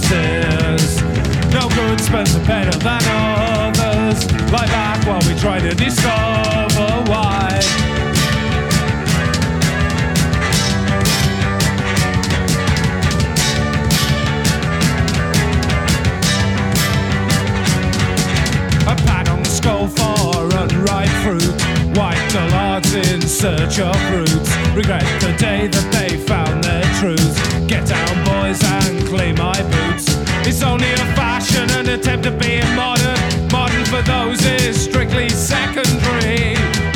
sis. No good spends are better than others. Lie back while we try to discover why. A pat on the skull for unripe fruit. White hearts in search of roots. Regret the day that they found their truth. Get down, boys, and clean my boots. It's only a fashion, an attempt at being modern. Modern for those is strictly secondary.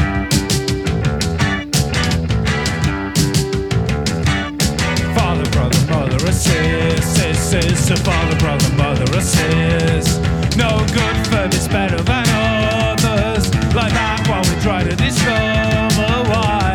Father, brother, mother, assist. Father, brother, mother, assist. No good firm is better than others. Like that while we try to discover why.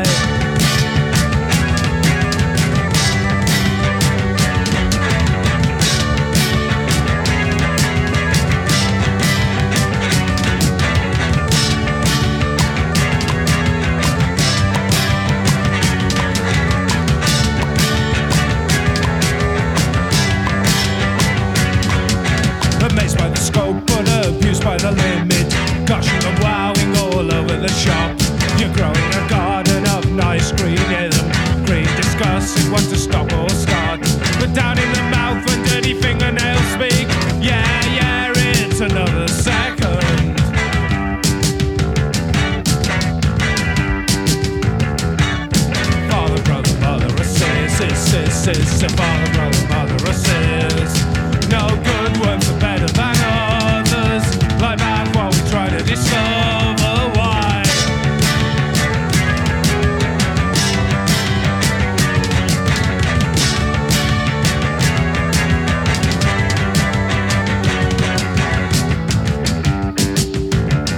Amazed by the scope, but abused by the limit. Gushing and wowing all over the shop. You're growing a garden of nice greenism. Green discussing what to stop or start. But down in the mouth when dirty fingernails speak. Yeah, it's another second. Father, brother, mother, assist. Father, brother, mother.